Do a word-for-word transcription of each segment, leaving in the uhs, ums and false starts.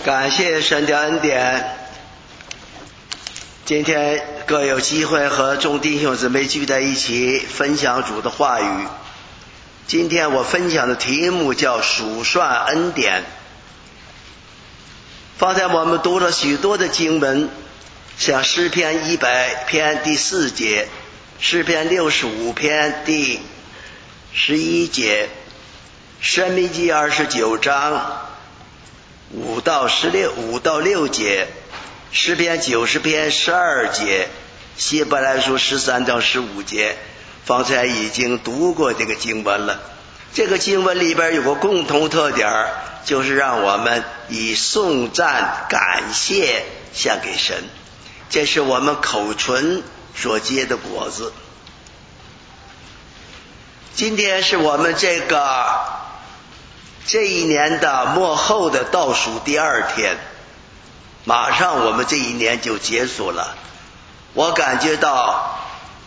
感谢神的恩典，今天各有机会和众弟兄姊妹聚在一起分享主的话语。今天我分享的题目叫数算恩典。方才我们读了许多的经文，像诗篇一百篇第四节，诗篇六十五篇第十一节，申命记二十九章五到十六五到六节，诗篇九十篇十二节，希伯来书十三章十五节。方才已经读过这个经文了。这个经文里边有个共同特点，就是让我们以颂赞感谢献给神，这是我们口唇所结的果子。今天是我们这个这一年的末后的倒数第二天，马上我们这一年就结束了。我感觉到，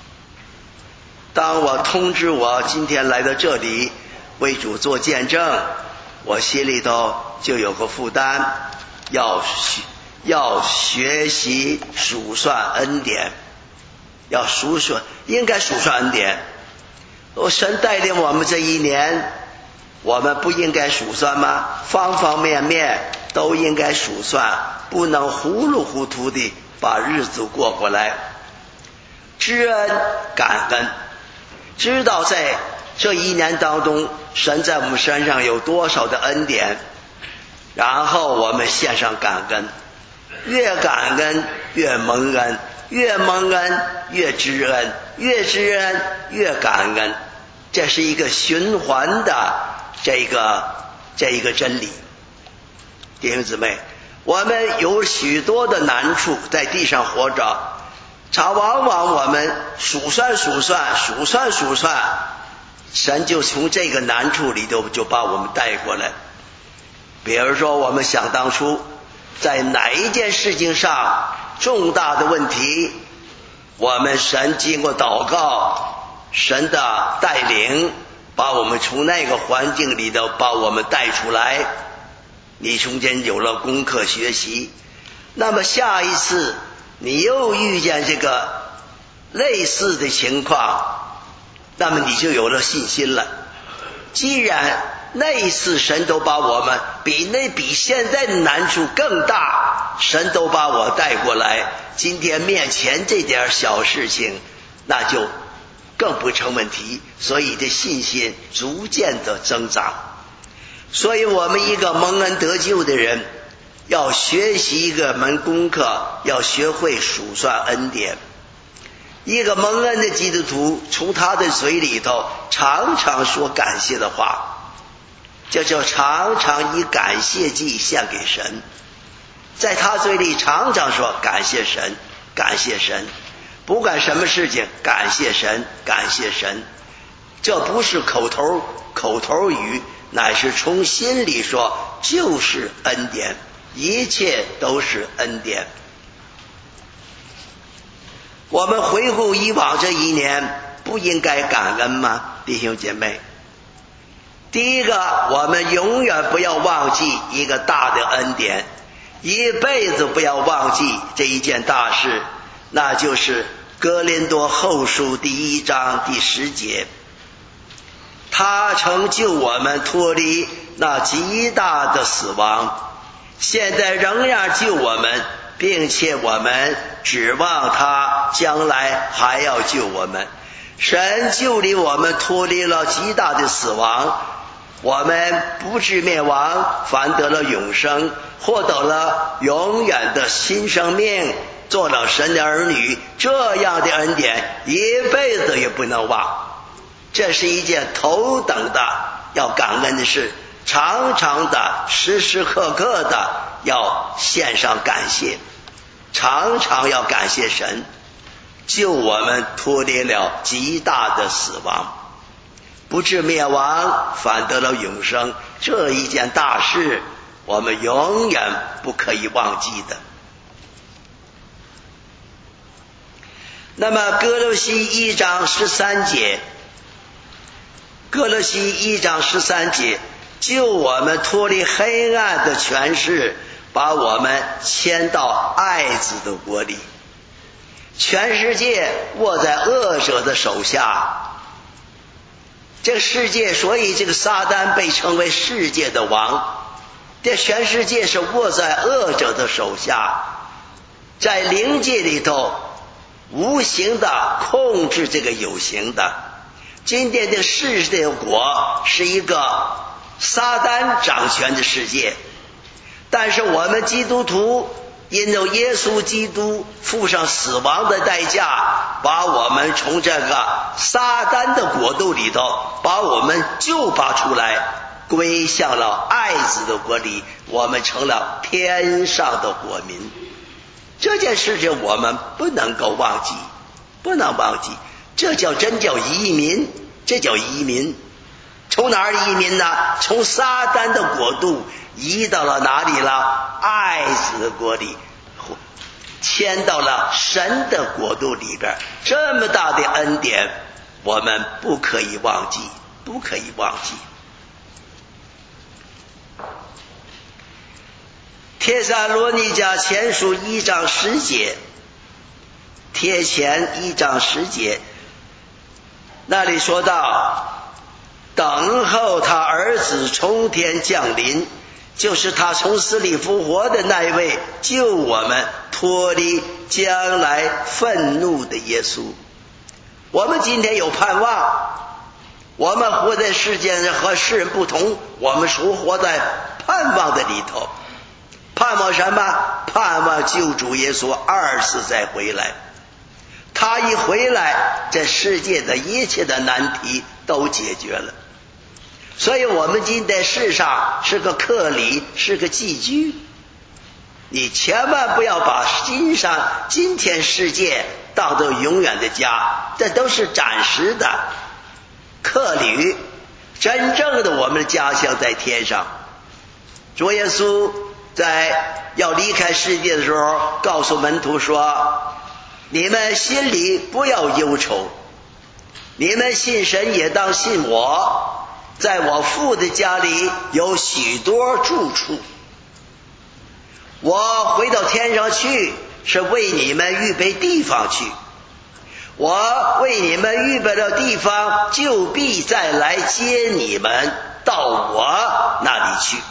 当我通知我今天来到这里为主做见证，我心里头就有个负担，要学要学习数算恩典，要数算，应该数算恩典。神带领我们这一年，我们不应该数算吗？方方面面都应该数算，不能糊里糊涂的把日子过过来。知恩感恩，知道在这一年当中神在我们身上有多少的恩典，然后我们献上感恩，越感恩越蒙恩，越蒙恩越知恩，越知恩越感恩，这是一个循环的这个这一个真理。弟兄姊妹，我们有许多的难处，在地上活着，常往往我们数算数算数算数算，神就从这个难处里头就把我们带过来。比如说我们想当初在哪一件事情上重大的问题，我们神经过祷告，神的带领把我们从那个环境里头把我们带出来，你中间有了功课学习。那么下一次你又遇见这个类似的情况，那么你就有了信心了。既然那一次神都把我们比那比现在的难处更大，神都把我带过来，今天面前这点小事情那就更不成问题，所以这信心逐渐的增长。所以我们一个蒙恩得救的人，要学习一个门功课，要学会数算恩典。一个蒙恩的基督徒从他的嘴里头常常说感谢的话，这就常常以感谢祭献给神，在他嘴里常常说感谢神感谢神，不管什么事情感谢神感谢神，这不是口头口头语，乃是从心里说，就是恩典，一切都是恩典。我们回顾以往这一年，不应该感恩吗？弟兄姐妹，第一个，我们永远不要忘记一个大的恩典，一辈子不要忘记这一件大事，那就是哥林多后书第一章第十节，他曾救我们脱离那极大的死亡，现在仍然救我们，并且我们指望他将来还要救我们。神救离我们脱离了极大的死亡，我们不至灭亡，反得了永生，获得了永远的新生命，做了神的儿女。这样的恩典一辈子也不能忘，这是一件头等的要感恩的事，常常的时时刻刻的要献上感谢，常常要感谢神救我们脱离了极大的死亡，不至灭亡，反得了永生。这一件大事我们永远不可以忘记的。那么哥罗西一章十三节，哥罗西一章十三节，救我们脱离黑暗的权势， 把我们迁到爱子的国里。全世界握在恶者的手下，这个世界，所以这个撒旦被称为世界的王。这全世界是握在恶者的手下，在灵界里头无形的控制这个有形的。今天的世界的国是一个撒旦掌权的世界，但是我们基督徒因着耶稣基督付上死亡的代价，把我们从这个撒旦的国度里头把我们救拔出来，归向了爱子的国里，我们成了天上的国民。这件事情我们不能够忘记，不能忘记，这叫真叫移民，这叫移民。从哪儿移民呢？从撒旦的国度移到了哪里了？爱子的国里，迁到了神的国度里边。这么大的恩典，我们不可以忘记，不可以忘记。帖撒罗尼迦前书一章十节，帖前一章十节，那里说到，等候他儿子从天降临，就是他从死里复活的那一位，救我们脱离将来愤怒的耶稣。我们今天有盼望，我们活在世界上和世人不同，我们是活在盼望的里头。盼望什么？盼望救主耶稣二次再回来。他一回来，这世界的一切的难题都解决了。所以我们今天世上是个客旅，是个寄居。你千万不要把心上今天世界当作永远的家，这都是暂时的客旅。真正的我们的家乡在天上。主耶稣在要离开世界的时候告诉门徒说，你们心里不要忧愁，你们信神也当信我，在我父的家里有许多住处，我回到天上去是为你们预备地方去，我为你们预备了地方，就必再来接你们到我那里去。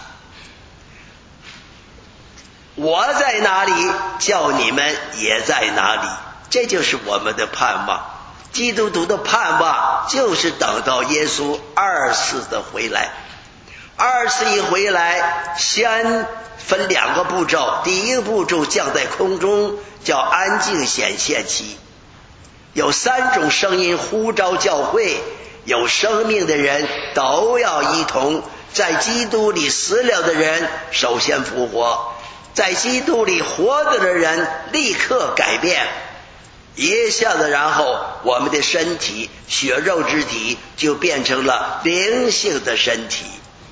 我在哪里，叫你们也在哪里。这就是我们的盼望。基督徒的盼望就是等到耶稣二次的回来。二次一回来，先分两个步骤。第一个步骤降在空中，叫安静显现期，有三种声音呼召教会，有生命的人都要一同，在基督里死了的人首先复活，在基督里活着的人立刻改变，一下子然后我们的身体血肉之体就变成了灵性的身体，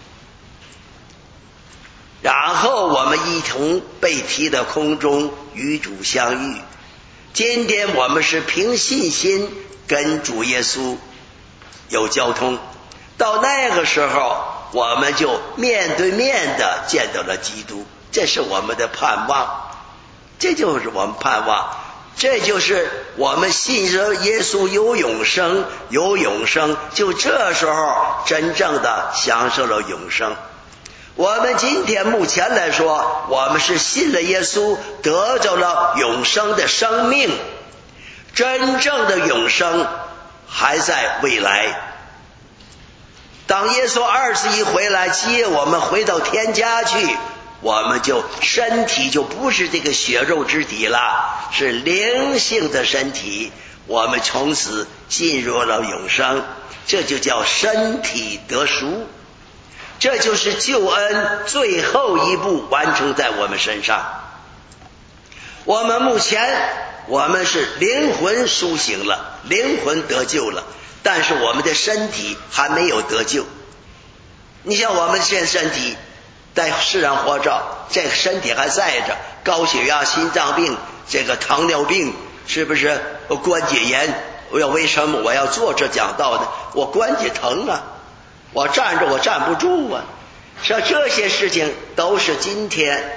然后我们一同被提到空中与主相遇。今天我们是凭信心跟主耶稣有交通，到那个时候我们就面对面的见到了基督。这是我们的盼望，这就是我们盼望，这就是我们信耶稣有永生，有永生，就这时候真正的享受了永生。我们今天目前来说，我们是信了耶稣，得着了永生的生命，真正的永生还在未来。当耶稣二次一回来接我们回到天家去，我们就身体就不是这个血肉之体了，是灵性的身体，我们从此进入了永生，这就叫身体得赎，这就是救恩最后一步完成在我们身上。我们目前我们是灵魂苏醒了，灵魂得救了，但是我们的身体还没有得救。你像我们现在身体在世上活着，这个身体还在着，高血压、心脏病、这个糖尿病，是不是关节炎？我要为什么我要做这讲道呢？我关节疼啊，我站着我站不住啊。像这些事情都是今天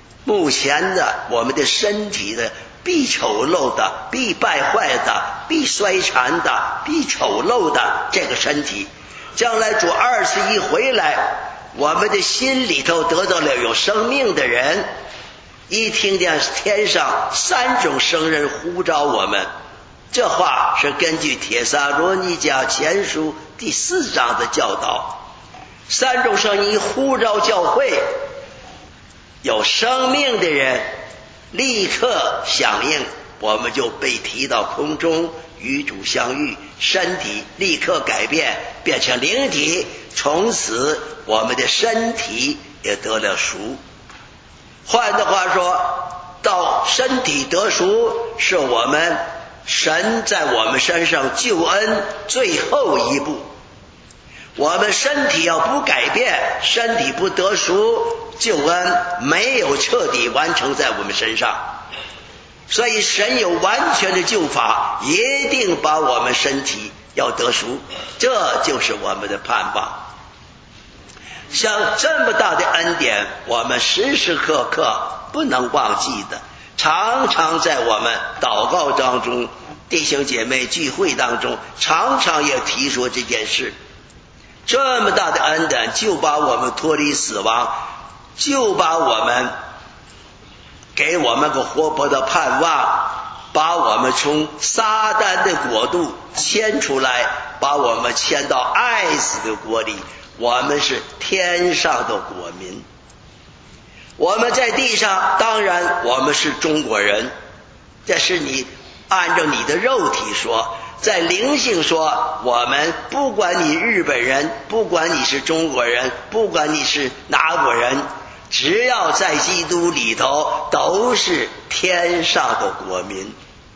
目前的我们的身体的必丑陋的、必败坏的、必衰残的、必丑陋的这个身体，将来主二次一回来，我们的心里头得到了有生命的人，一听见天上三种圣人呼召我们，这话是根据帖撒罗尼迦前书第四章的教导。三种圣人一呼召教会，有生命的人立刻响应，我们就被提到空中与主相遇，身体立刻改变，变成灵体，从此我们的身体也得了赎。换的话说，到身体得赎是我们神在我们身上救恩最后一步。我们身体要不改变，身体不得赎，救恩没有彻底完成在我们身上。所以神有完全的救法，一定把我们身体要得赎，这就是我们的盼望。像这么大的恩典，我们时时刻刻不能忘记的，常常在我们祷告当中，弟兄姐妹聚会当中，常常也提出这件事。这么大的恩典，就把我们脱离死亡，就把我们给我们个活泼的盼望，把我们从撒旦的国度牵出来，把我们牵到爱子的国里，我们是天上的国民。我们在地上当然我们是中国人，这是你按照你的肉体说，在灵性说，我们不管你日本人，不管你是中国人，不管你是哪国人，只要在基督里头都是天上的国民。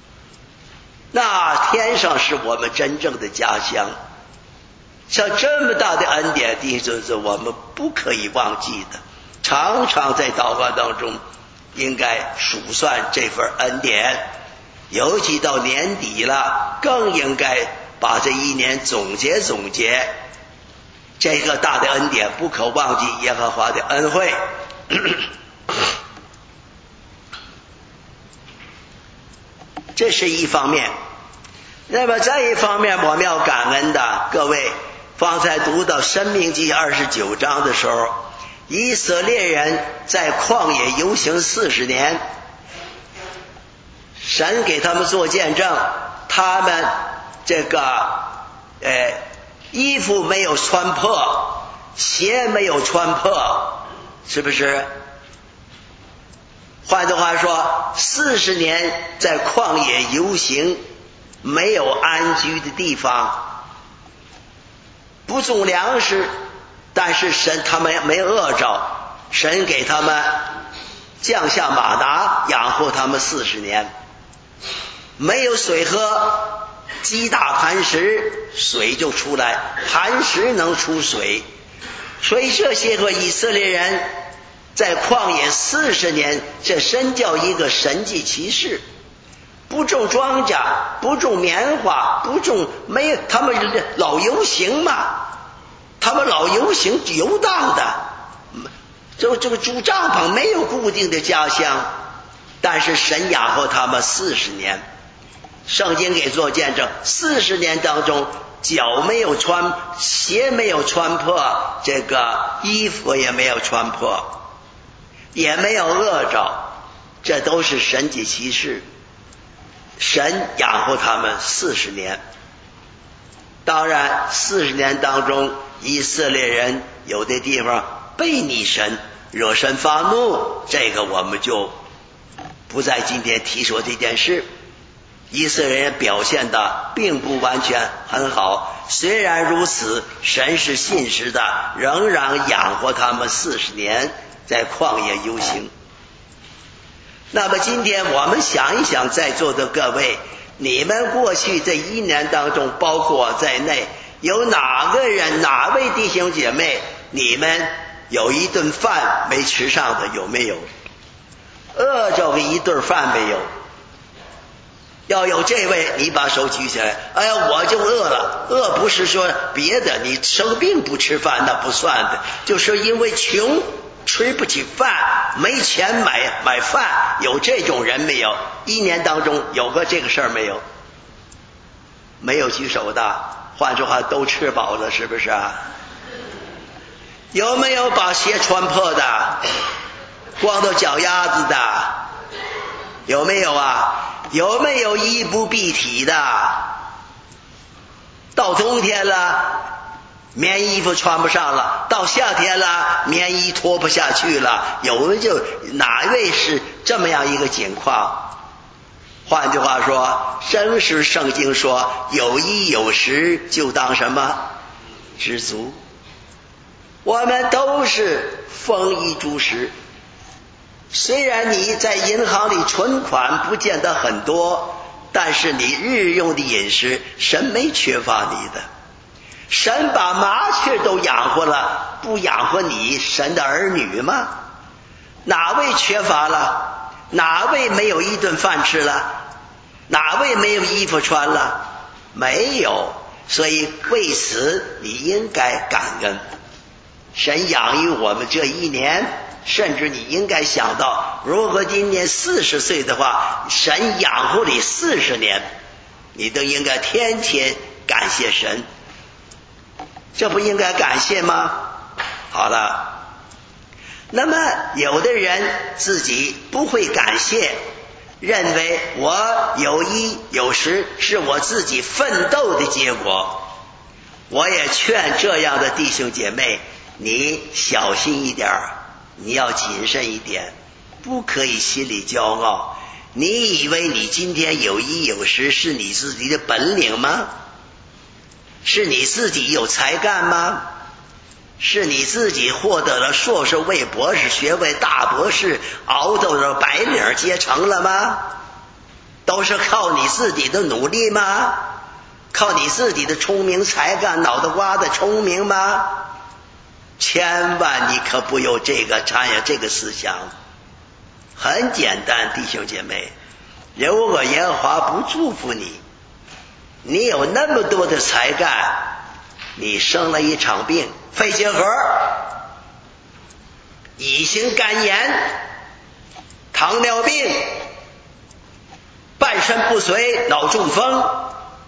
那天上是我们真正的家乡。像这么大的恩典，弟兄姊妹，我们不可以忘记的，常常在祷告当中应该数算这份恩典，尤其到年底了，更应该把这一年总结总结，这个大的恩典不可忘记耶和华的恩惠。这是一方面。那么再一方面，我们要感恩的，各位方才读到申命记二十九章的时候，以色列人在旷野游行四十年，神给他们做见证，他们这个呃衣服没有穿破，鞋没有穿破，是不是？换句话说，四十年在旷野游行，没有安居的地方，不种粮食，但是神他们没饿着，神给他们降下马拿，养活他们四十年。没有水喝，击打磐石，水就出来，磐石能出水。所以这些个以色列人在旷野四十年，这真叫一个神迹奇事。不种庄稼，不种棉花，不种没有，他们老游行嘛，他们老游行游荡的，这这个住帐篷，没有固定的家乡，但是神养活他们四十年。圣经给做见证，四十年当中，脚没有穿，鞋没有穿破，这个衣服也没有穿破，也没有饿着，这都是神迹奇事。神养活他们四十年。当然四十年当中，以色列人有的地方背逆神，惹神发怒，这个我们就不在今天提说这件事。以色列人表现的并不完全很好，虽然如此，神是信实的，仍然养活他们四十年在旷野游行。那么今天我们想一想，在座的各位，你们过去这一年当中，包括我在内，有哪个人哪位弟兄姐妹，你们有一顿饭没吃上的，有没有？饿着个一顿饭没有？要有这位，你把手举起来。哎呀，我就饿了。饿不是说别的，你生病不吃饭那不算的，就是因为穷， 吃不起饭，没钱买买饭，有这种人没有？一年当中有个这个事儿没有？没有举手的。换句话，都吃饱了，是不是啊？有没有把鞋穿破的，光到脚丫子的？有没有啊？有没有衣不蔽体的？到冬天了，棉衣服穿不上了；到夏天了，棉衣脱不下去了。有的就哪位是这么样一个情况？换句话说，真是圣经说，有衣有食就当什么？知足。我们都是丰衣足食，虽然你在银行里存款不见得很多，但是你日用的饮食，神没缺乏你的。神把麻雀都养活了，不养活你神的儿女吗？哪位缺乏了？哪位没有一顿饭吃了？哪位没有衣服穿了？没有。所以为此你应该感恩。神养育我们这一年，甚至你应该想到，如果今年四十岁的话，神养活你四十年，你都应该天天感谢神，这不应该感谢吗？好了，那么有的人自己不会感谢，认为我有衣有食是我自己奋斗的结果。我也劝这样的弟兄姐妹，你小心一点，你要谨慎一点，不可以心里骄傲。你以为你今天有衣有食是你自己的本领吗？是你自己有才干吗？是你自己获得了硕士位、博士学位、大博士，熬到了白领阶层了吗？都是靠你自己的努力吗？靠你自己的聪明才干，脑袋瓜的聪明吗？千万你可不有这个产业这个思想。很简单，弟兄姐妹，如果耶和华不祝福你，你有那么多的才干，你生了一场病，肺结核、乙型肝炎、糖尿病、半身不遂、脑中风、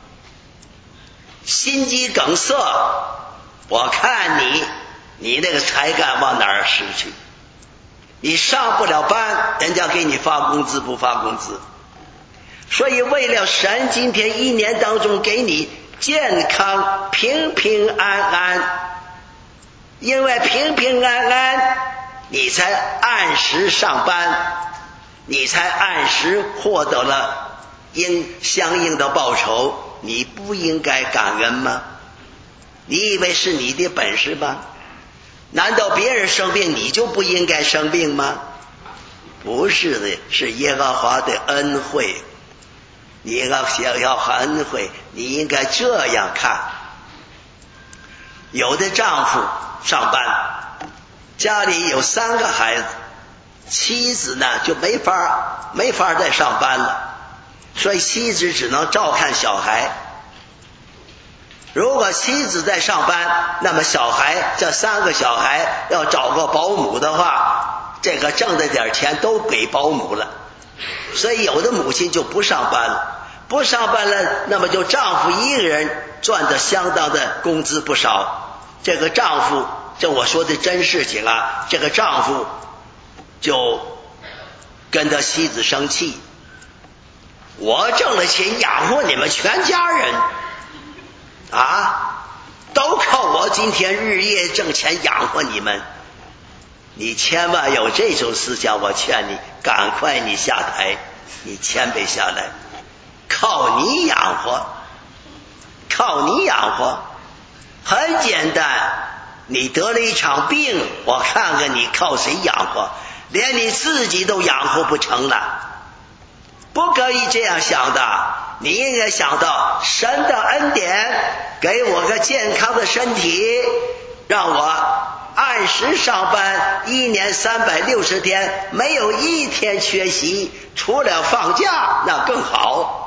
心肌梗塞，我看你你那个才干往哪儿失去？你上不了班，人家给你发工资不发工资。所以为了神今天一年当中给你健康平平安安，因为平平安安你才按时上班，你才按时获得了应相应的报酬，你不应该感恩吗？你以为是你的本事吗？难道别人生病你就不应该生病吗？不是的，是耶和华的恩惠。你要想要恩惠，你应该这样看。有的丈夫上班，家里有三个孩子，妻子呢就没法没法再上班了，所以妻子只能照看小孩。如果妻子在上班，那么小孩这三个小孩要找个保姆的话，这个挣的点钱都给保姆了。所以有的母亲就不上班了，不上班了，那么就丈夫一个人赚的相当的工资不少。这个丈夫，这我说的真事情啊，这个丈夫就跟他妻子生气，我挣了钱养活你们全家人啊，都靠我今天日夜挣钱养活你们。你千万有这种思想，我劝你赶快你下台，你谦卑下来，靠你养活，靠你养活。很简单，你得了一场病，我看看你靠谁养活，连你自己都养活不成了。不可以这样想的，你应该想到神的恩典，给我个健康的身体，让我按时上班，一年三百六十天没有一天缺席，除了放假那更好。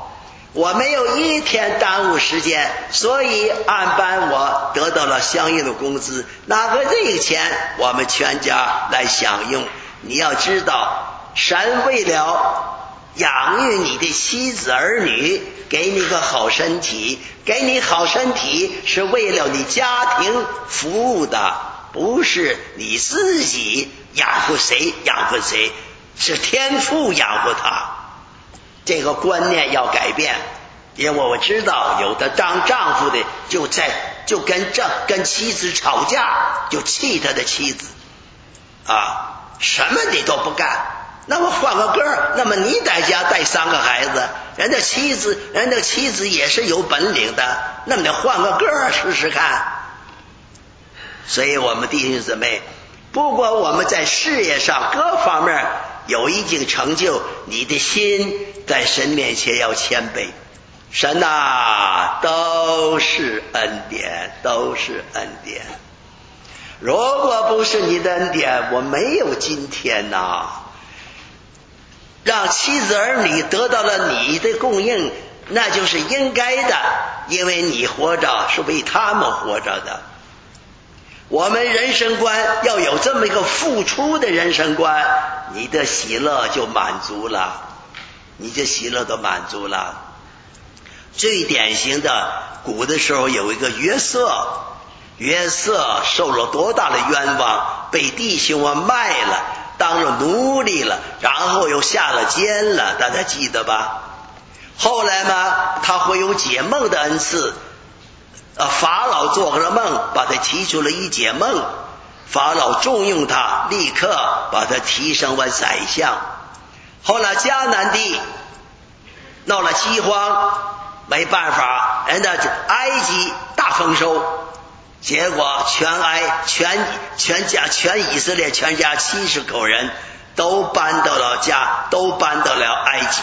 我没有一天耽误时间，所以按班我得到了相应的工资，拿回这个钱我们全家来享用。你要知道，神为了养育你的妻子儿女，给你个好身体，给你好身体是为了你家庭服务的，不是你自己养活谁养活谁，是天父养活他。这个观念要改变，因为我知道有的当丈夫的就在就跟这跟妻子吵架，就气他的妻子啊，什么你都不干，那么换个歌，那么你在家带三个孩子，人家妻子人家妻子也是有本领的，那么你换个歌试试看。所以我们弟兄姊妹，不管我们在事业上各方面有一定成就，你的心在神面前要谦卑。神啊，都是恩典，都是恩典。如果不是你的恩典，我没有今天呐、啊。让妻子儿女得到了你的供应，那就是应该的，因为你活着是为他们活着的。我们人生观要有这么一个付出的人生观，你的喜乐就满足了，你的喜乐都满足了。最典型的，古的时候有一个约瑟，约瑟受了多大的冤枉，被弟兄们卖了，当了奴隶了，然后又下了监了，大家记得吧？后来嘛，他会有解梦的恩赐，呃，法老做个梦，把他提出了一解梦，法老重用他，立刻把他提升为宰相。后来迦南地闹了饥荒，没办法，人家埃及大丰收，结果全埃全全家全以色列全家七十口人都搬到了家，都搬到了埃及。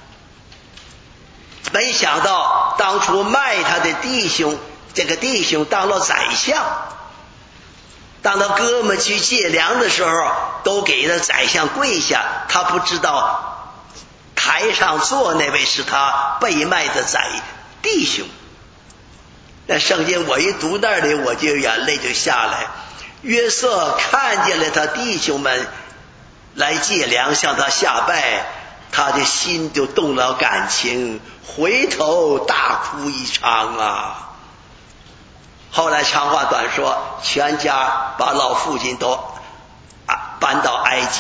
没想到当初卖他的弟兄，这个弟兄当了宰相，当他哥们去借粮的时候，都给他宰相跪下，他不知道台上坐那位是他被卖的宰弟兄。那圣经我一读那里，我就眼泪就下来。约瑟看见了他弟兄们来借粮向他下拜，他的心就动了感情，回头大哭一场啊。后来长话短说，全家把老父亲都啊搬到埃及，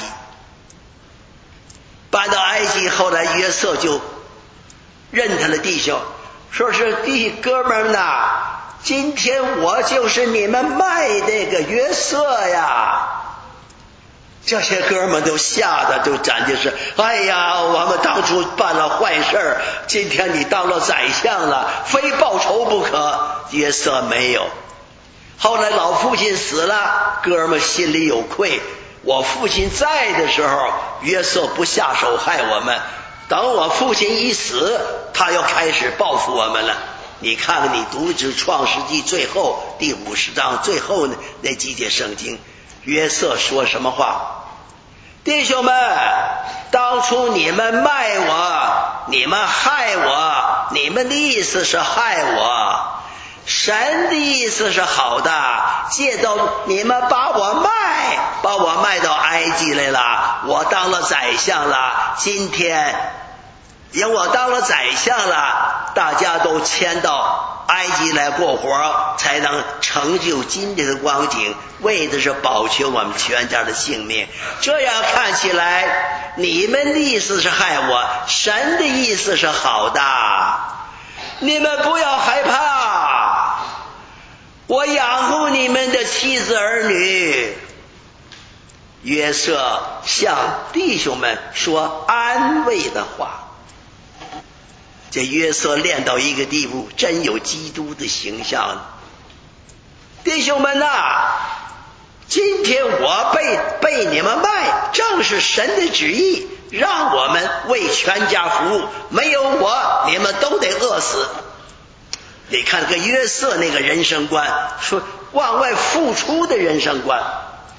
搬到埃及。后来约瑟就认他的弟兄，说是弟哥们呐，今天我就是你们卖那个约瑟呀。这些哥们都吓得就感觉是，哎呀，我们当初办了坏事，今天你当了宰相了，非报仇不可。约瑟没有。后来老父亲死了，哥们心里有愧，我父亲在的时候，约瑟不下手害我们，等我父亲一死，他又开始报复我们了。你看看，你读至创世纪最后第五十章最后那那几节圣经，约瑟说什么话？弟兄们，当初你们卖我，你们害我，你们的意思是害我，神的意思是好的，借到你们把我卖，把我卖到埃及来了，我当了宰相了，今天因为我当了宰相了，大家都迁到埃及来过活，才能成就今天的光景，为的是保全我们全家的性命。这样看起来，你们的意思是害我，神的意思是好的，你们不要害怕，我养护你们的妻子儿女。约瑟向弟兄们说安慰的话。这约瑟练到一个地步，真有基督的形象。弟兄们呐、啊，今天我被被你们卖，正是神的旨意，让我们为全家服务，没有我你们都得饿死。你看个约瑟那个人生观，说往外付出的人生观，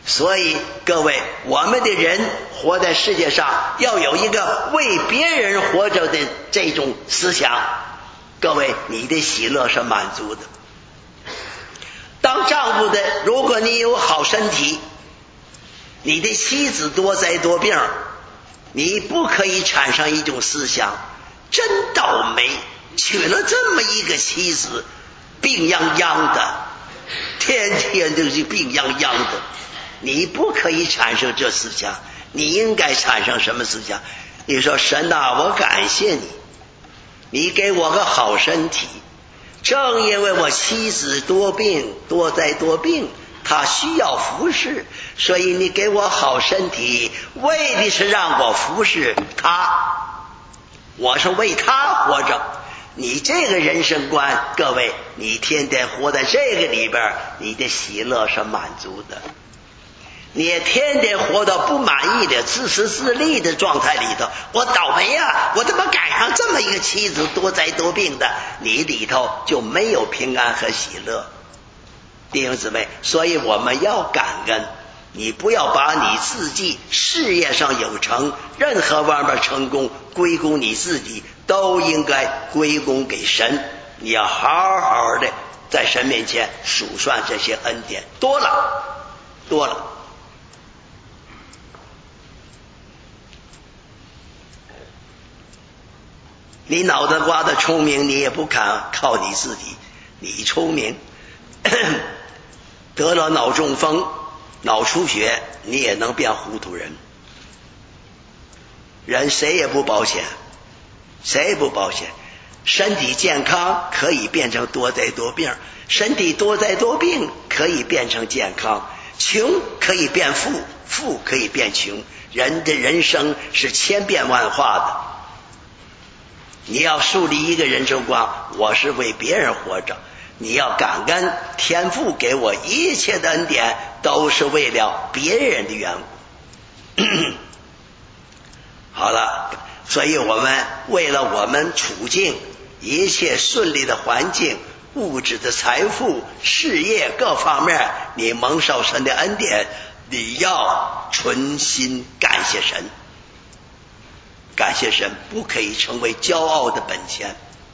所以各位，我们的人活在世界上要有一个为别人活着的这种思想，各位你的喜乐是满足的。当丈夫的，如果你有好身体，你的妻子多灾多病，你不可以产生一种思想，真倒霉，娶了这么一个妻子，病殃殃的，天天都是病殃殃的。你不可以产生这思想，你应该产生什么思想？你说神啊，我感谢你，你给我个好身体，正因为我妻子多病多灾多病，她需要服侍，所以你给我好身体，为的是让我服侍她，我是为她活着。你这个人生观，各位，你天天活在这个里边，你的喜乐是满足的。你也天天活到不满意的自私自利的状态里头，我倒霉呀，我怎么赶上这么一个妻子多灾多病的，你里头就没有平安和喜乐。弟兄姊妹，所以我们要感恩，你不要把你自己事业上有成，任何方面成功归功你自己，都应该归功给神。你要好好的在神面前数算这些恩典，多了多了。你脑袋瓜子聪明，你也不敢靠你自己，你聪明得了脑中风脑出血，你也能变糊涂人。人谁也不保险，谁也不保险。身体健康可以变成多灾多病，身体多灾多病可以变成健康，穷可以变富，富可以变穷。人的人生是千变万化的。你要树立一个人生观，我是为别人活着，你要感恩天父给我一切的恩典，都是为了别人的缘故。好了，所以我们为了我们处境一切顺利的环境，物质的财富，事业各方面，你蒙受神的恩典，你要存心感谢神，感谢神不可以成为骄傲的本钱。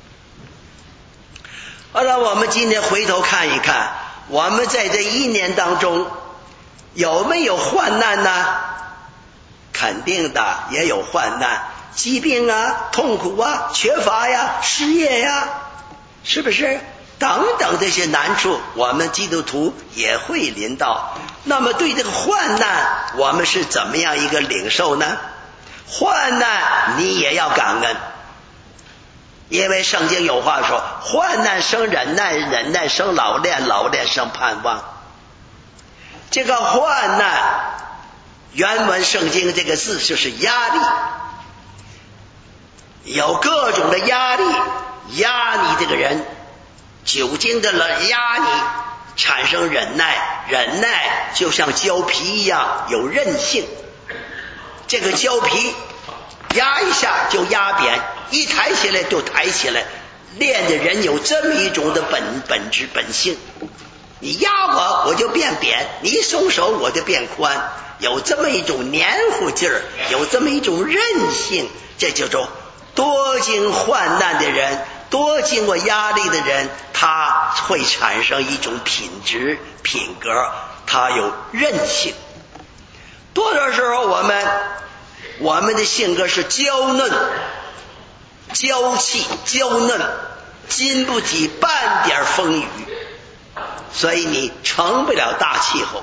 好了，我们今天回头看一看，我们在这一年当中有没有患难呢？肯定的，也有患难，疾病啊，痛苦啊，缺乏呀，失业呀，是不是？等等这些难处，我们基督徒也会临到。那么对这个患难，我们是怎么样一个领受呢？患难你也要感恩，因为圣经有话说，患难生忍耐，忍耐生老练，老练生盼望。这个患难原文圣经这个字就是压力，有各种的压力压你这个人，酒精的压你产生忍耐，忍耐就像胶皮一样有韧性，这个胶皮压一下就压扁，一抬起来就抬起来，练的人有这么一种的本本质本性，你压我我就变扁，你一松手我就变宽，有这么一种黏糊劲儿，有这么一种韧性，这叫做多经患难的人，多经过压力的人，他会产生一种品质品格，他有韧性。多的时候我们我们的性格是娇嫩娇气娇嫩，经不起半点风雨，所以你成不了大气候。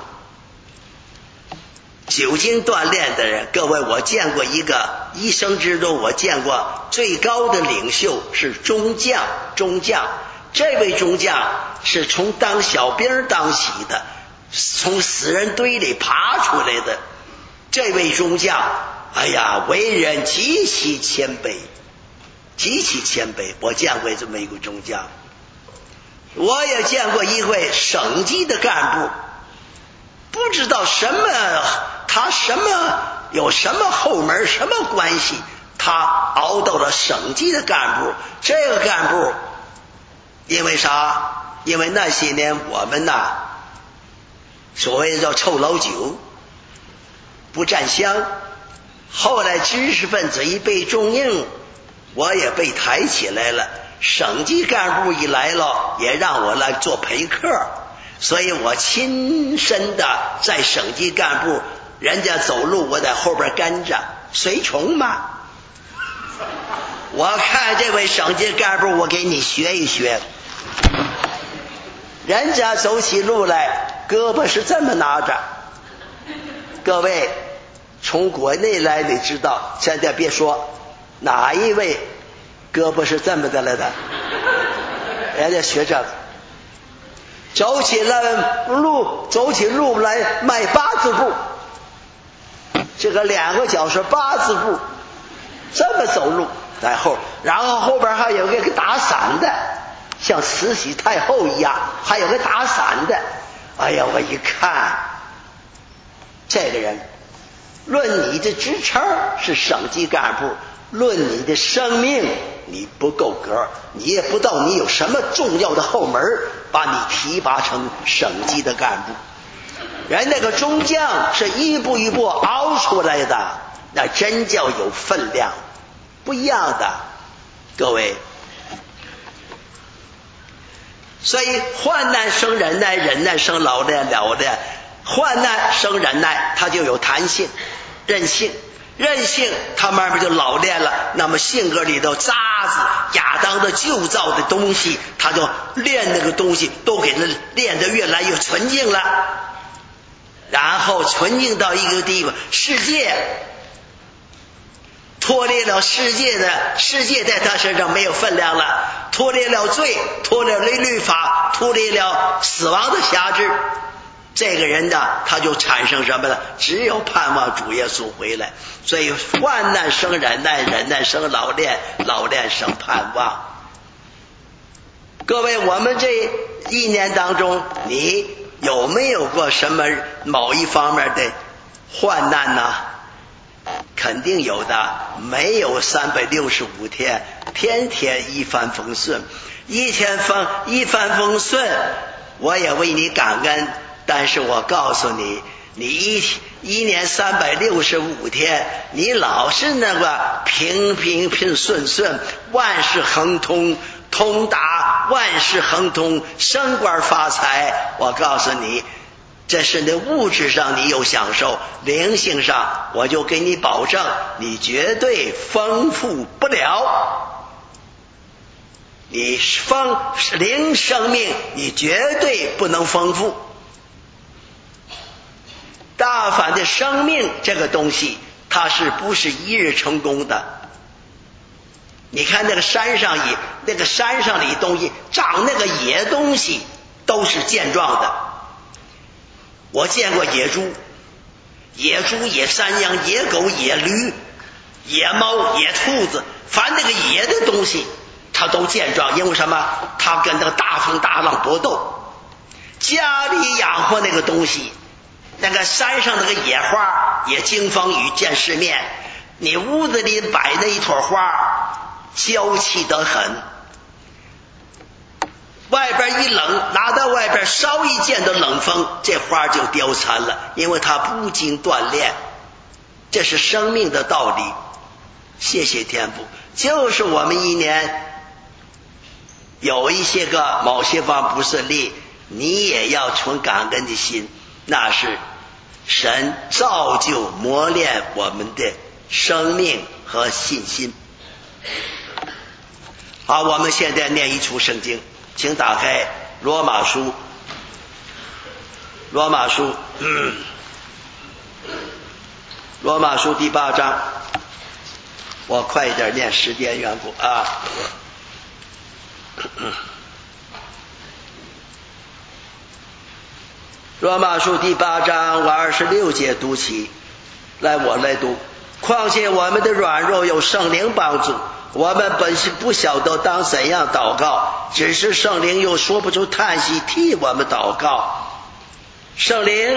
久经锻炼的人，各位，我见过一个一生之中，我见过最高的领袖是中将，中将，这位中将是从当小兵当起的，从死人堆里爬出来的。这位中将，哎呀，为人极其谦卑，极其谦卑。我见过这么一个中将，我也见过一位省级的干部，不知道什么，他什么有什么后门，什么关系，他熬到了省级的干部。这个干部因为啥？因为那些年我们呐所谓的叫臭老九，不占香。后来知识分子一被重用，我也被抬起来了，省级干部一来了，也让我来做陪客，所以我亲身的在省级干部，人家走路我在后边跟着，随从嘛。我看这位省级干部，我给你学一学，人家走起路来胳膊是这么拿着，各位从国内来你知道，现在别说哪一位胳膊是这么的来的，人家学这个，走起来路走起路来迈八字步，这个两个脚是八字步，这么走路在后，然后后边还有个打伞的，像慈禧太后一样，还有个打伞的。哎呀，我一看这个人，论你的职称是省级干部，论你的生命你不够格，你也不知道你有什么重要的后门把你提拔成省级的干部。人那个中将是一步一步熬出来的，那真叫有分量，不一样的，各位。所以患难生忍耐，忍耐生老练，老练患难生忍耐，它就有弹性韧性，韧性它慢慢就老练了，那么性格里头渣子亚当的旧造的东西，他就练那个东西都给他练得越来越纯净了，然后纯净到一个地方，世界脱离了世界的世界在他身上没有分量了，脱离了罪，脱离了律法，脱离了死亡的辖制，这个人呢他就产生什么呢？只有盼望主耶稣回来。所以患难生忍耐，忍耐生老练，老练生盼望。各位，我们这一年当中你有没有过什么某一方面的患难呢？肯定有的，没有三百六十五天天天一帆风顺，一天风一帆风顺我也为你感恩，但是我告诉你，你一一年三百六十五天你老是那个平平平顺顺，万事亨通，通达万事亨通，升官发财，我告诉你，这是你物质上你有享受，灵性上我就给你保证，你绝对丰富不了，你丰灵生命你绝对不能丰富。大凡的生命这个东西，它是不是一日成功的？你看那个山上野那个山上的东西长那个野东西都是健壮的。我见过野猪，野猪、野山羊、野狗、野驴、野猫、野兔子，凡那个野的东西它都健壮，因为什么？它跟那个大风大浪搏斗。家里养活那个东西，那个山上那个野花也经风雨见世面，你屋子里摆那一朵花娇气得很，外边一冷，拿到外边稍一见到冷风，这花就凋残了，因为它不经锻炼。这是生命的道理。谢谢天父，就是我们一年有一些个某些方不顺利，你也要存感恩的心，那是神造就磨练我们的生命和信心。好，我们现在念一处圣经，请打开罗马书，罗马书，嗯，罗马书第八章，我快一点念，时间缘故啊。罗马书第八章，我二十六节读起来，我来读。况且我们的软弱有圣灵帮助，我们本是不晓得当怎样祷告，只是圣灵又说不出叹息替我们祷告。圣灵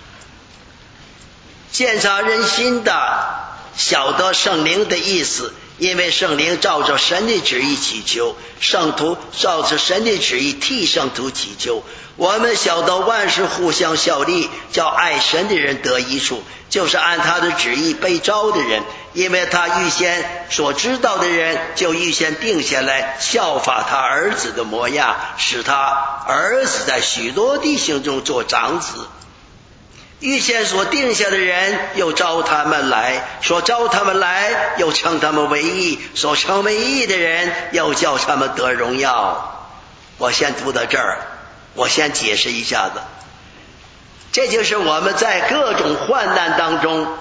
鉴察人心的，晓得圣灵的意思， 因为圣灵照着神的旨意祈求，圣徒照着神的旨意替圣徒祈求。我们晓得万事互相效力，叫爱神的人得益处，就是按他的旨意被召的人。因为他预先所知道的人，就预先定下来效法他儿子的模样，使他儿子在许多弟兄中做长子。预先所定下的人，又招他们来，说招他们来，又称他们为义，所称为义的人，又叫他们得荣耀。我先读到这儿，我先解释一下子。这就是我们在各种患难当中，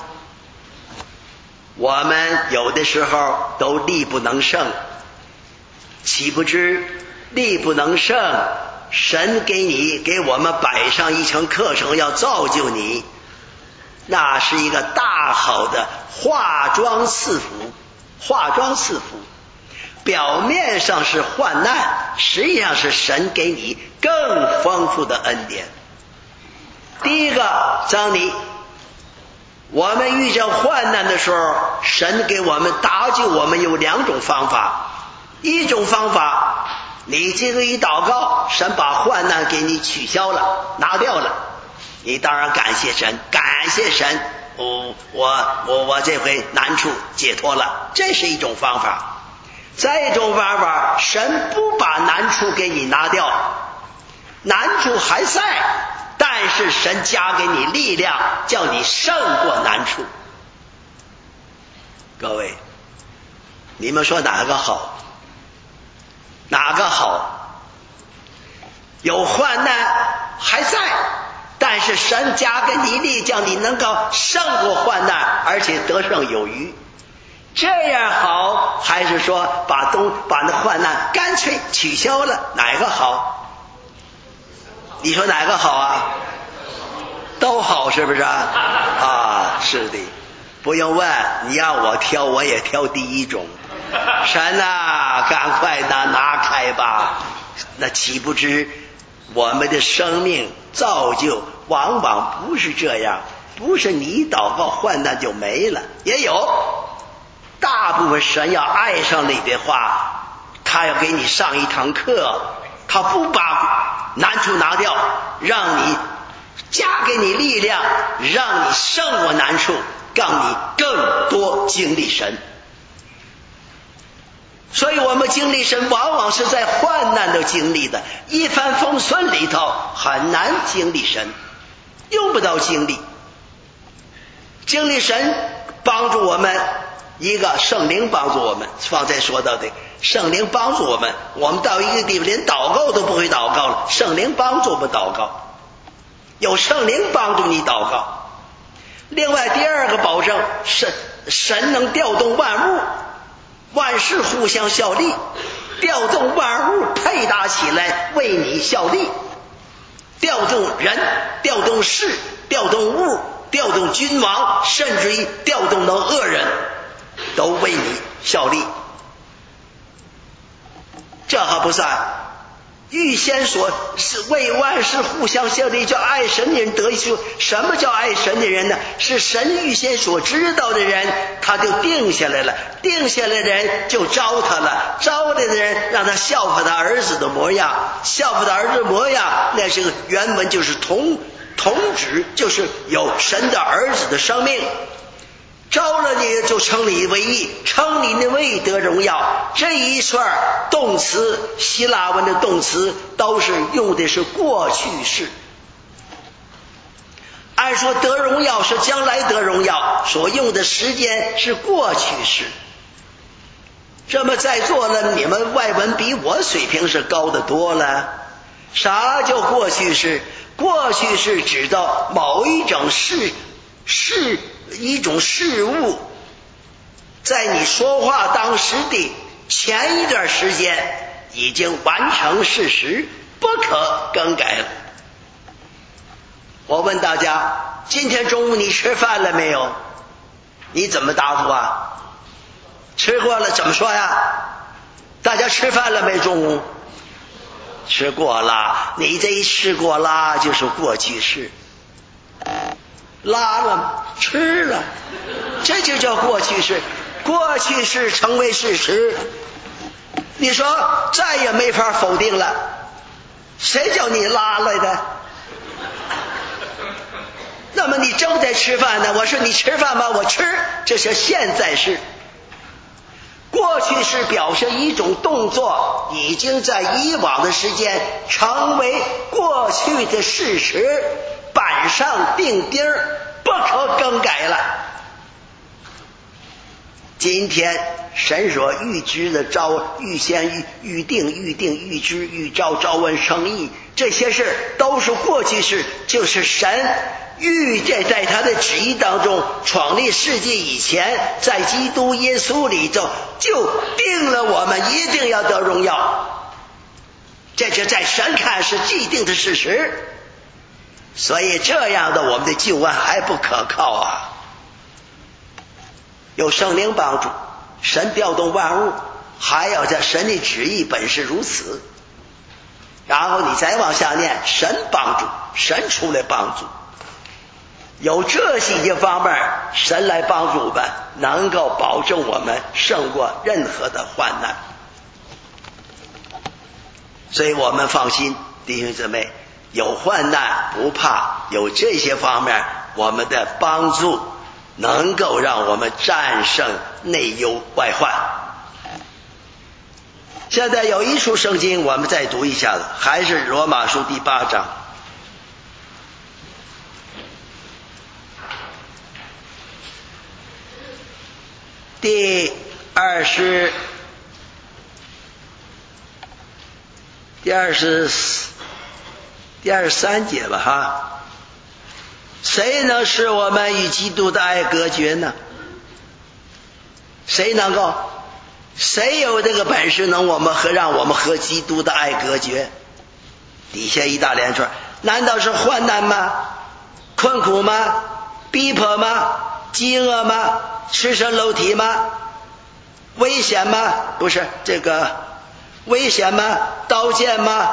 我们有的时候都力不能胜，岂不知力不能胜，神给你给我们摆上一层课程，要造就你，那是一个大好的化妆赐福。化妆赐福表面上是患难，实际上是神给你更丰富的恩典。第一个，当你我们遇见患难的时候，神给我们搭救我们有两种方法。一种方法，你这个一祷告，神把患难给你取消了，拿掉了，你当然感谢神，感谢神，我我我我这回难处解脱了，这是一种方法。再一种方法，神不把难处给你拿掉，难处还在，但是神加给你力量，叫你胜过难处。各位，你们说哪个好？哪个好？有患难还在，但是神加给你力，叫你能够胜过患难，而且得胜有余。这样好，还是说把东把那患难干脆取消了？哪个好？你说哪个好啊？都好，是不是啊？啊，是的，不用问，你让我挑，我也挑第一种。神啊，赶快拿拿开吧！那岂不知我们的生命造就往往不是这样，不是你一祷告患难就没了，也有大部分神要爱上你的话，他要给你上一堂课，他不把难处拿掉，让你加给你力量，让你胜过难处，让你更多经历神。所以我们经历神往往是在患难的经历的，一帆风顺里头很难经历神，用不到经历。经历神帮助我们，一个圣灵帮助我们，方才说到的圣灵帮助我们，我们到一个地方连祷告都不会祷告了，圣灵帮助我们祷告，有圣灵帮助你祷告。另外第二个保证，神神能调动万物，万事互相效力，调动万物配搭起来为你效力，调动人，调动事，调动物，调动君王，甚至于调动到恶人，都为你效力。这还不算，预先说是为万事互相效力，叫爱神的人得益处。什么叫爱神的人呢？是神预先所知道的人，他就定下来了，定下来的人就招他了，招来的人让他效法他儿子的模样，效法他儿子的模样，那是个原文就是同同指，就是有神的儿子的生命。招了你就称你为义，称你的为义得荣耀。这一串动词，希腊文的动词都是用的是过去式。按说得荣耀是将来得荣耀，所用的时间是过去式。这么在座的你们外文比我水平是高得多了。啥叫过去式？过去式指到某一种事事一种事物在你说话当时的前一段时间已经完成事实，不可更改了。我问大家，今天中午你吃饭了没有？你怎么答复啊？吃过了怎么说呀？大家吃饭了没？中午吃过了，你这一吃过了就是过去式。拉了吃了，这就叫过去式。 过去式成为事实，你说再也没法否定了。谁叫你拉来的？那么你正在吃饭呢，我说你吃饭吧，我吃，这是现在式。过去式表示一种动作已经在以往的时间成为过去的事实，板上钉钉，不可更改了。今天神所预知的招，预先预预定预定预知预兆招闻生意，这些事都是过去式，就是神预见在他的旨意当中创立世界以前，在基督耶稣里头就定了我们一定要得荣耀，这是在神看是既定的事实。所以这样的我们的救恩还不可靠啊！有圣灵帮助，神调动万物，还要在神的旨意本是如此。然后你再往下念，神帮助，神出来帮助，有这些方面，神来帮助我们，能够保证我们胜过任何的患难。所以我们放心，弟兄姊妹，有患难不怕，有这些方面我们的帮助，能够让我们战胜内忧外患。现在有一处圣经我们再读一下子，还是罗马书第八章第二十第二十第二十三节吧哈。谁能使我们与基督的爱隔绝呢？谁能够？谁有这个本事能我们和让我们和基督的爱隔绝？底下一大连串，难道是患难吗？困苦吗？逼迫吗？饥饿吗？赤身露体吗？危险吗？不是这个危险吗？刀剑吗？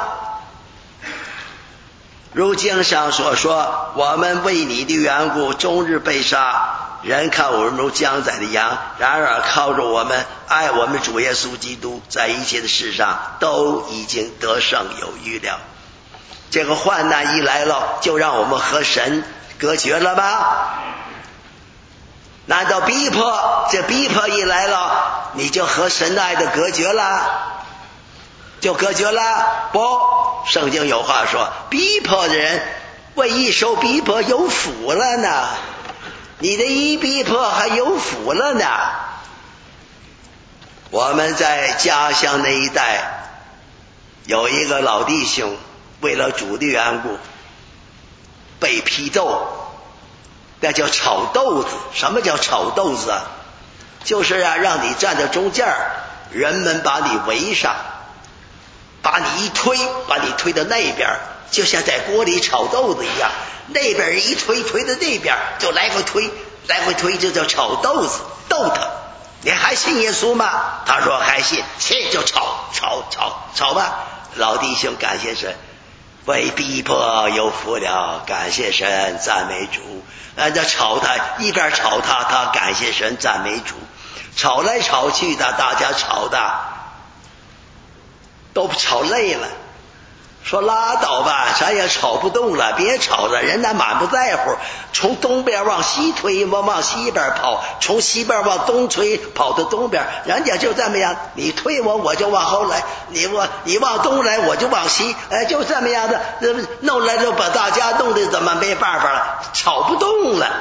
如经上所说，我们为你的缘故终日被杀，人看我们如将宰的羊，然而靠着我们爱我们主耶稣基督，在一切的事上都已经得胜有余了。这个患难一来了，就让我们和神隔绝了吗？难道逼迫，这逼迫一来了，你就和神爱的隔绝了？就隔绝了？不，圣经有话说，逼迫的人为一受逼迫有福了呢，你的一逼迫还有福了呢。我们在家乡那一带有一个老弟兄，为了主的缘故被批斗，那叫炒豆子。什么叫炒豆子啊？就是啊，让你站在中间，人们把你围上，把你一推，把你推到那边，就像在锅里炒豆子一样，那边人一推，推到那边就来回推，来回推，就叫炒豆子，逗他。你还信耶稣吗？他说还信，信就炒炒炒炒吧。老弟兄，感谢神，为逼迫有福了，感谢神，赞美主。人家吵他，一边吵他，他感谢神，赞美主。吵来吵去的，大家吵的都吵累了，说拉倒吧，咱也吵不动了，别吵了，人家满不在乎，从东边往西推，往往西边跑，从西边往东推，跑到东边，人家就这么样，你推我，我就往后来，你我你往东来，我就往西，哎，就这么样的，弄来就把大家弄得怎么没办法了，吵不动了。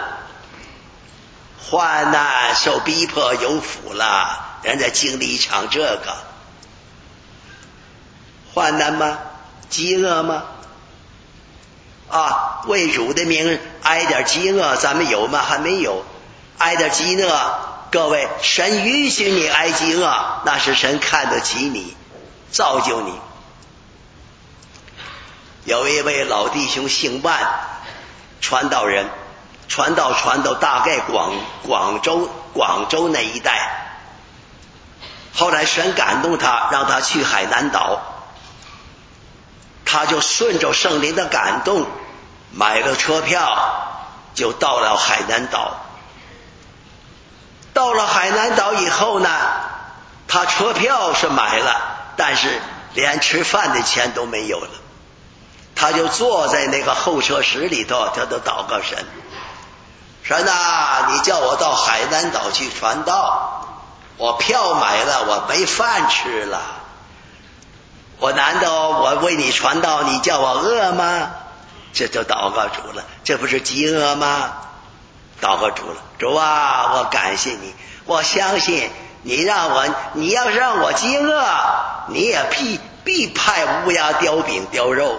患难受逼迫有福了，人家经历一场这个患难吗？饥饿吗？啊，为主的名挨点饥饿，咱们有吗？还没有。挨点饥饿，各位，神允许你挨饥饿，那是神看得起你，造就你。有一位老弟兄姓万，传道人，传道传到大概广广州广州那一带，后来神感动他，让他去海南岛，他就顺着圣灵的感动买了车票，就到了海南岛。 到了海南岛以后呢，他车票是买了，但是连吃饭的钱都没有了。他就坐在那个候车室里头，他就祷告神，神啊，你叫我到海南岛去传道，我票买了，我没饭吃了，我难道我为你传道，你叫我饿吗？这就祷告主了，这不是饥饿吗？祷告主了，主啊，我感谢你，我相信你让我，你要让我饥饿，你也必必派乌鸦叼饼叼肉。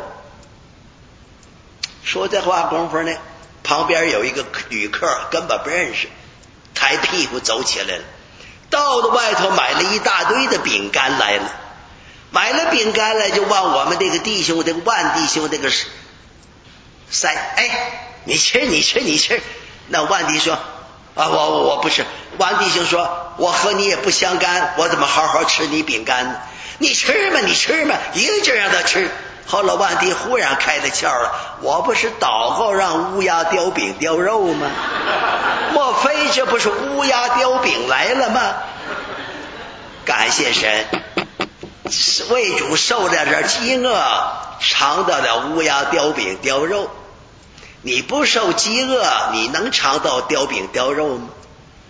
说这话功夫呢，旁边有一个旅客根本不认识，抬屁股走起来了，到了外头买了一大堆的饼干来了，买了饼干来就往我们这个弟兄这个万弟兄这个塞，哎，你吃你吃你吃。那万弟说啊，我我不吃。万弟兄说，我和你也不相干，我怎么好好吃你饼干呢？你吃嘛你吃嘛，一直让他吃。后来万弟忽然开了窍了，我不是祷告让乌鸦叼饼叼肉吗？莫非这不是乌鸦叼饼来了吗？感谢神，为主受了点饥饿，尝到了乌鸦叼饼叼肉。你不受饥饿，你能尝到叼饼叼肉吗？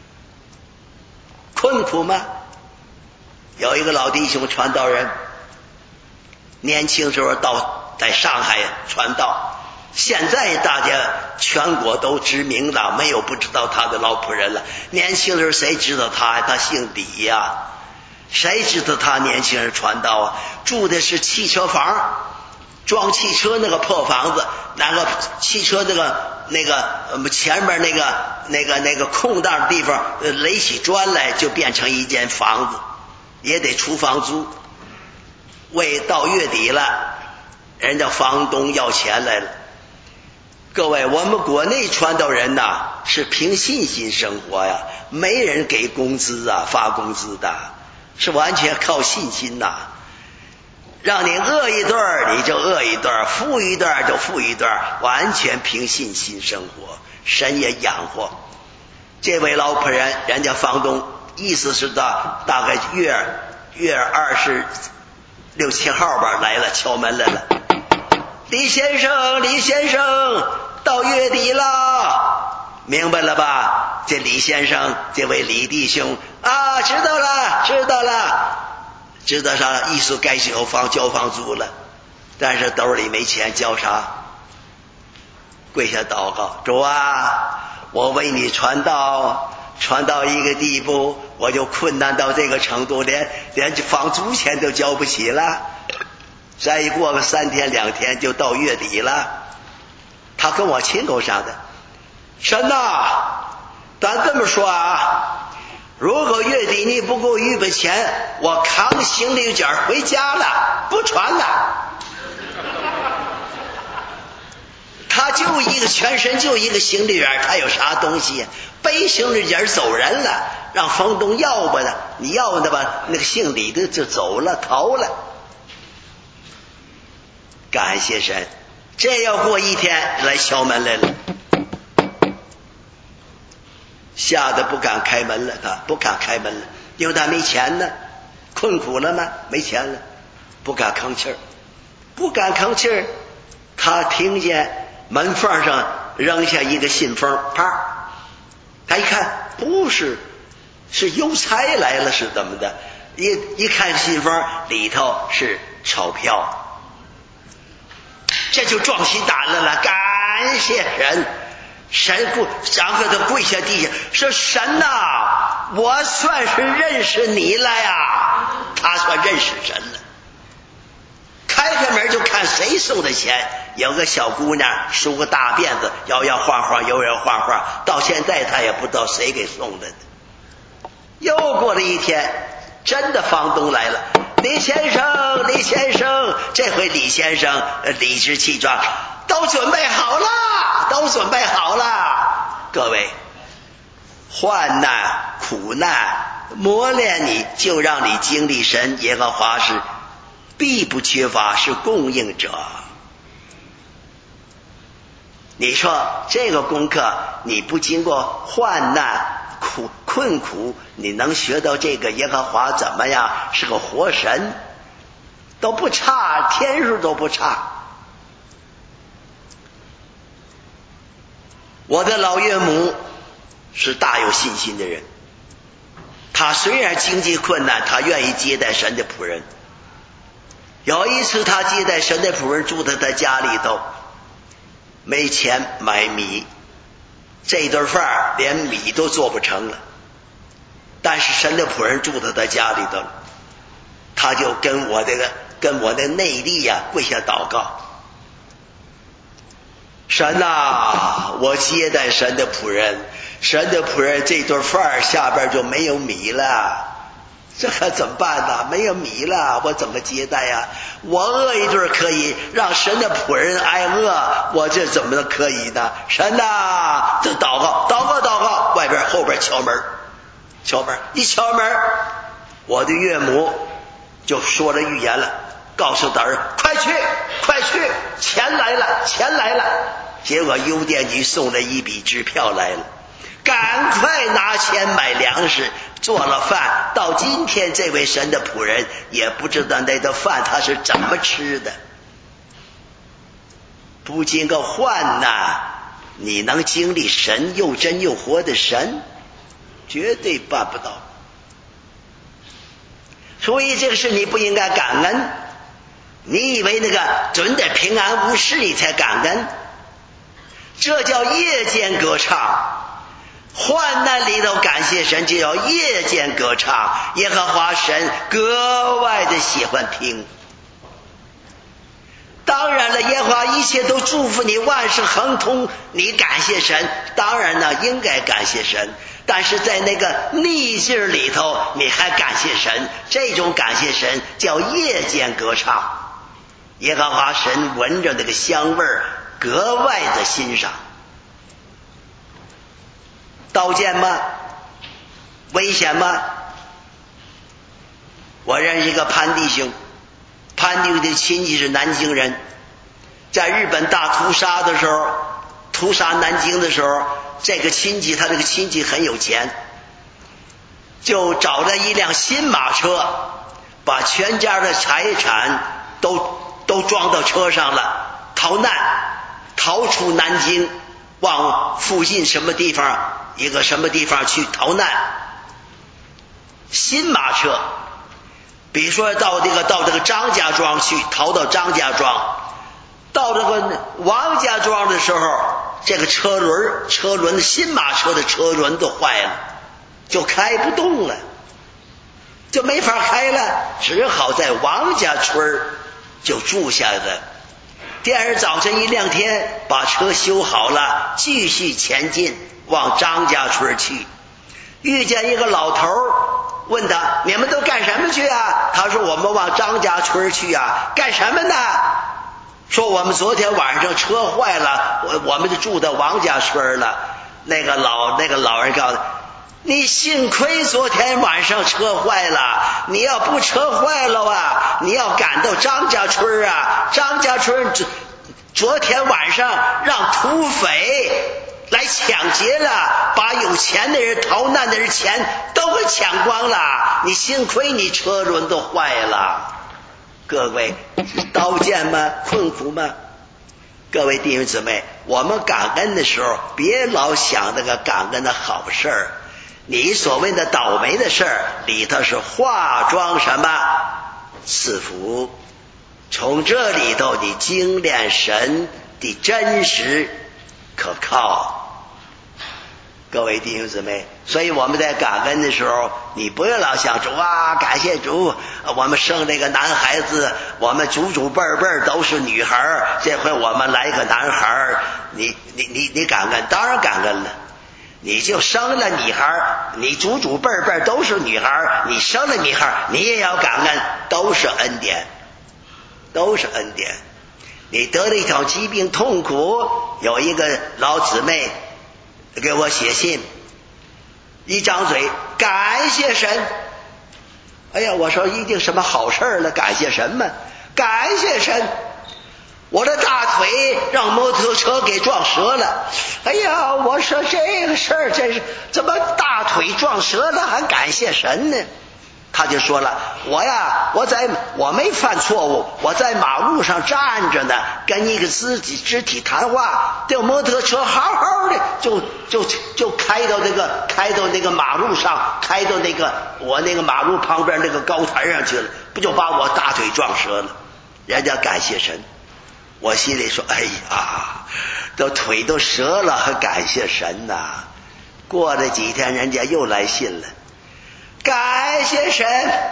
困苦吗？有一个老弟兄传道人，年轻时候到在上海传道，现在大家全国都知名了，没有不知道他的老仆人了。年轻时候谁知道他？他姓李呀、啊，谁知道他年轻人传道啊？住的是汽车房，装汽车那个破房子，那个汽车那个那个前面那个那个那个空档的地方垒起砖来，就变成一间房子，也得出房租。为到月底了，人家房东要钱来了。各位，我们国内传道人呐，是凭信心生活呀，没人给工资啊，发工资的，是完全靠信心呐。让你饿一顿你就饿一顿，富一顿就富一顿，完全凭信心生活，神也养活。这位老仆人，人家房东意思是到大概月月二十六七号吧来了，敲门来了。李先生，李先生，到月底了，明白了吧？这李先生，这位李弟兄啊，知道了，知道了。知道啥意思？该交房交房租了，但是兜里没钱交啥？跪下祷告，主啊，我为你传道，传到一个地步，我就困难到这个程度，连连房租钱都交不起了。再过个三天两天就到月底了。他跟我亲口上的，神呐，咱这么说啊。如果月底你不给我预备钱，我扛行李卷回家了，不传了。他就一个全身就一个行李卷，他有啥东西？背行李卷走人了，让房东要吧的，你要的吧，那个姓李的就走了，逃了。感谢神，这要过一天来敲门来了。吓得不敢开门了，他不敢开门了，因为他没钱呢，困苦了吗？没钱了，不敢吭气儿，不敢吭气儿。他听见门缝上扔下一个信封，啪，他一看不是，是邮差来了，是怎么的？一一看信封里头是钞票，这就壮起胆来了，感谢神。神跪，然后他跪下地下说：“神呐、啊，我算是认识你了呀！”他算认识神了。开开门就看谁送的钱，有个小姑娘梳个大辫子，摇摇晃晃，摇摇晃晃，到现在他也不知道谁给送的。又过了一天，真的房东来了，李先生，李先生，这回李先生理直气壮，都准备好了。都准备好了，各位，患难苦难磨练你，就让你经历神耶和华是必不缺乏，是供应者。你说这个功课你不经过患难苦苦困苦，你能学到这个耶和华怎么样是个活神，都不差，天数都不差。我的老岳母是大有信心的人，他虽然经济困难，他愿意接待神的仆人。有一次他接待神的仆人住在他家里头，没钱买米，这顿饭连米都做不成了，但是神的仆人住在他家里头，他就跟我这个跟我的内力呀、啊、跪下祷告，神啊，我接待神的仆人，神的仆人这顿饭下边就没有米了，这可怎么办呢？没有米了，我怎么接待呀？我饿一顿可以，让神的仆人挨饿，我这怎么可以呢？神啊，这祷告祷告祷告，外边后边敲门，敲门一敲门，我的岳母就说了预言了，告诉大人快去快去，钱来了钱来了。结果邮电局送了一笔支票来了，赶快拿钱买粮食，做了饭。到今天这位神的仆人也不知道那顿饭他是怎么吃的。不经个患难，你能经历神又真又活的神，绝对办不到。所以这个事你不应该感恩，你以为那个准得平安无事你才感恩，这叫夜间歌唱。患难里头感谢神，就要夜间歌唱，耶和华神格外的喜欢听。当然了，耶和华一切都祝福你，万事亨通，你感谢神，当然呢应该感谢神，但是在那个逆境里头你还感谢神，这种感谢神叫夜间歌唱。耶和华神闻着那个香味儿格外的欣赏。刀剑吗？危险吗？我认识一个潘弟兄，潘弟兄的亲戚是南京人，在日本大屠杀的时候，屠杀南京的时候，这个亲戚他这个亲戚很有钱，就找了一辆新马车，把全家的财产都都装到车上了，逃难，逃出南京，往附近什么地方一个什么地方去逃难。新马车，比如说到这个到这个张家庄去，逃到张家庄，到这个王家庄的时候，这个车轮车轮新马车的车轮都坏了，就开不动了，就没法开了，只好在王家村就住下了。第二日早晨一亮天，把车修好了，继续前进往张家村去。遇见一个老头，问他你们都干什么去啊？他说我们往张家村去啊。干什么呢？说我们昨天晚上车坏了，我我们就住在王家村了。那个老那个老人告诉他，你幸亏昨天晚上车坏了，你要不车坏了啊，你要赶到张家村啊。张家村昨天晚上让土匪来抢劫了，把有钱的人逃难的人钱都给抢光了，你幸亏你车轮都坏了。各位，刀剑吗？困苦吗？各位弟兄姊妹，我们感恩的时候别老想那个感恩的好事儿，你所谓的倒霉的事儿里头是化妆什么赐福，从这里头你精炼神的真实可靠。各位弟兄姊妹，所以我们在感恩的时候，你不要老想主啊，感谢主，我们生这个男孩子，我们祖祖辈辈都是女孩，这回我们来个男孩，你你你你感恩，当然感恩了。你就生了女孩，你祖祖辈辈都是女孩，你生了女孩，你也要感恩，都是恩典，都是恩典。你得了一条疾病痛苦，有一个老姊妹给我写信，一张嘴感谢神。哎呀，我说一定什么好事了，感谢什么？感谢神。 我的大腿让摩托车给撞折了。哎呀，我说这个事儿真是怎么大腿撞折了还感谢神呢？他就说了，我呀，我在我没犯错误，我在马路上站着呢，跟一个肢体肢体谈话，这摩托车好好的就就就开到那个开到那个马路上，开到那个我那个马路旁边那个高台上去了，不就把我大腿撞折了？人家感谢神。我心里说，哎呀，这腿都折了还感谢神呐。过了几天人家又来信了，感谢神，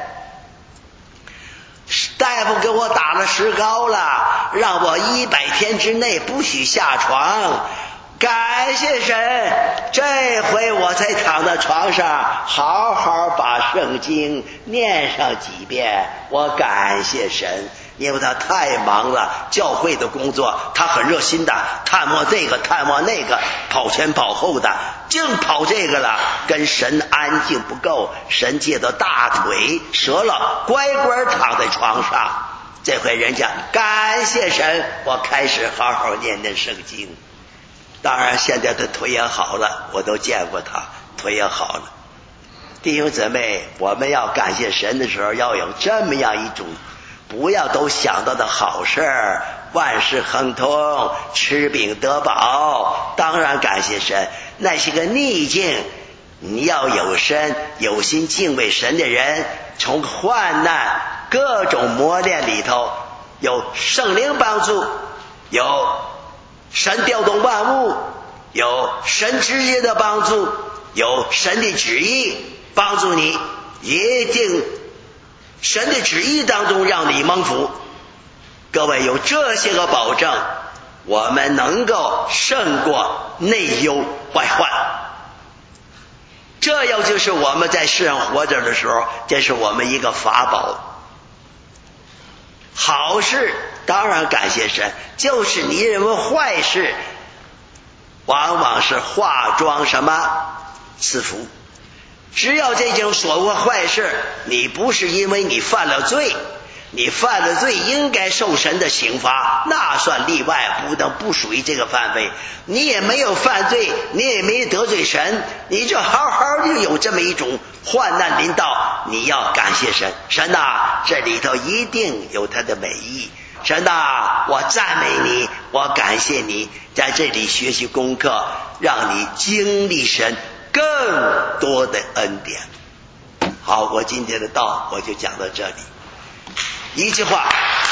大夫给我打了石膏了，让我一百天之内不许下床。感谢神，这回我才躺在床上好好把圣经念上几遍。我感谢神，因为他太忙了，教会的工作他很热心的，探望这个探望那个，跑前跑后的，净跑这个了，跟神安静不够。神借的大腿折了，乖乖躺在床上。这回人家感谢神，我开始好好念念圣经。当然现在的腿也好了，我都见过他，腿也好了。弟兄姊妹，我们要感谢神的时候要有这么样一种，不要都想到的好事儿，万事亨通，吃饼得饱，当然感谢神。那是个逆境，你要有神有心敬畏神的人，从患难各种磨练里头有圣灵帮助，有神调动万物，有神直接的帮助，有神的旨意帮助你，一定神的旨意当中让你蒙福。各位有这些个保证，我们能够胜过内忧外患。这又就是我们在世上活着的时候，这是我们一个法宝。好事当然感谢神，就是你认为坏事往往是化妆什么赐福。只要这种所谓坏事，你不是因为你犯了罪，你犯了罪应该受神的刑罚，那算例外，不能不属于这个范围。你也没有犯罪，你也没得罪神，你就好好的有这么一种患难临到，你要感谢神。神啊，这里头一定有他的美意。神啊，我赞美你，我感谢你，在这里学习功课，让你经历神更多的恩典。好，我今天的道我就讲到这里。一句话，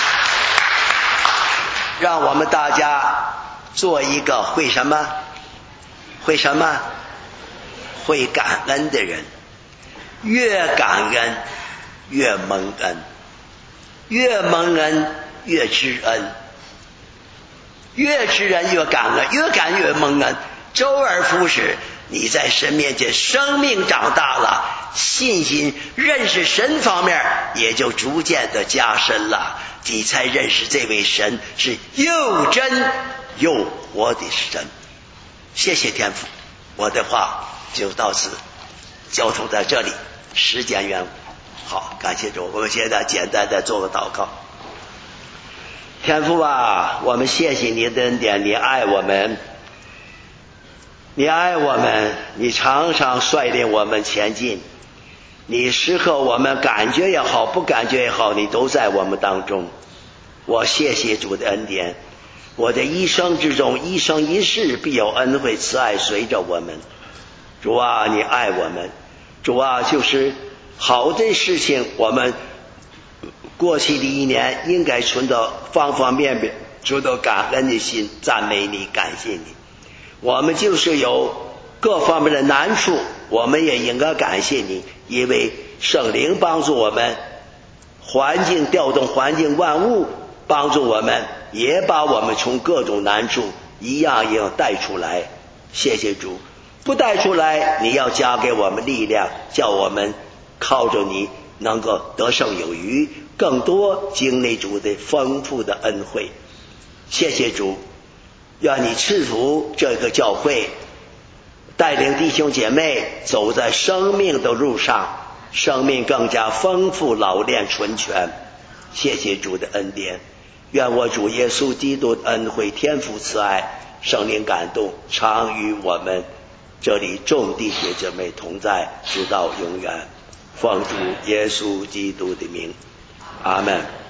让我们大家做一个会什么会什么会感恩的人。越感恩越蒙恩，越蒙恩越知恩，越知恩越感恩，越感恩越蒙恩，周而复始。你在神面前生命长大了，信心认识神方面也就逐渐的加深了，你才认识这位神是又真又活的神。谢谢天父，我的话就到此交通在这里，时间缘故。好，感谢主，我们现在简单的做个祷告。天父啊，我们谢谢你的恩典，你爱我们，你爱我们，你常常率领我们前进，你时刻我们感觉也好不感觉也好，你都在我们当中。我谢谢主的恩典，我的一生之中一生一世必有恩惠慈爱随着我们。主啊，你爱我们，主啊，就是好的事情我们过去的一年应该存到方方面面存到感恩的心，赞美你感谢你。我们就是有各方面的难处，我们也应该感谢你，因为圣灵帮助我们，环境调动环境万物帮助我们，也把我们从各种难处一样一样带出来。谢谢主，不带出来你要加给我们力量，叫我们靠着你能够得胜有余，更多经历主的丰富的恩惠。谢谢主，愿你赐福这个教会，带领弟兄姐妹走在生命的路上，生命更加丰富老练纯全。谢谢主的恩典， 愿我主耶稣基督的恩惠、天父慈爱、圣灵感动，常与我们这里众弟兄姐妹同在，直到永远。奉主耶稣基督的名，阿们。